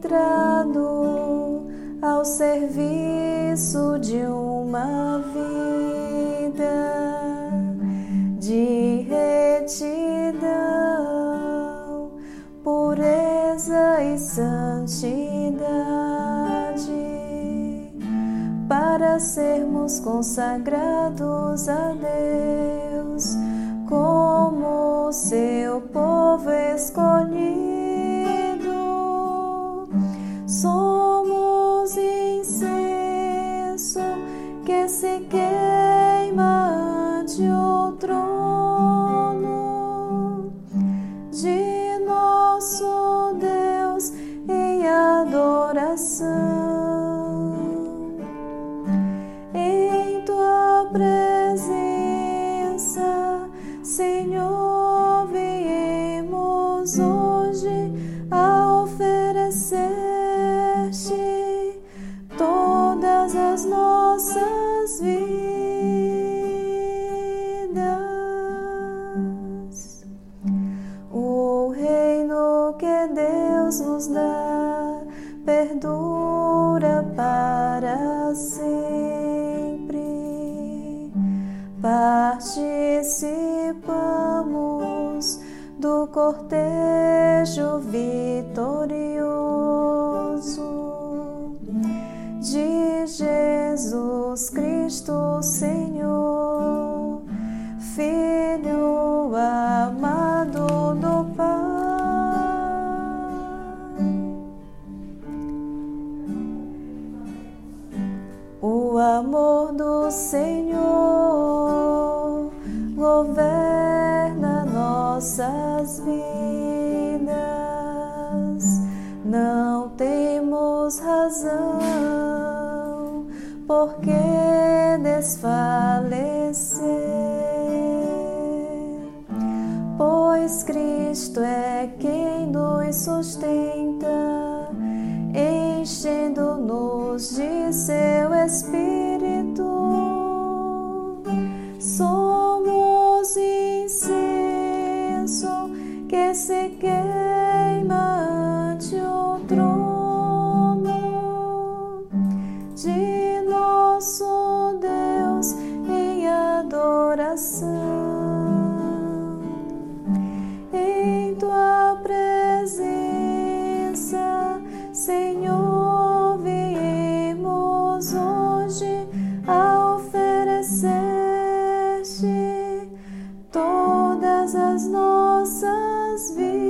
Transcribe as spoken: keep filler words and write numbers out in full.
concentrado ao serviço de uma vida de retidão, pureza e santidade, para sermos consagrados a Deus como seu povo escolhido. Somos incenso que se queima ante o trono de nosso Deus em adoração. Em tua presença, Senhor, viemos hoje a oferecer-te todas as nossas vidas. O reino que Deus nos dá perdura para sempre. Participamos do cortejo vitorioso de Jesus Cristo, Senhor, Filho amado do Pai. O amor do Senhor governa nossas vidas. Não temos razão por que desfalecer, pois Cristo é quem nos sustenta, enchendo-nos de seu Espírito. Somos incenso que se queima ante o trono de nosso Deus em adoração. Em tua presença, Senhor, viemos hoje a oferecer-te todas as nossas vidas.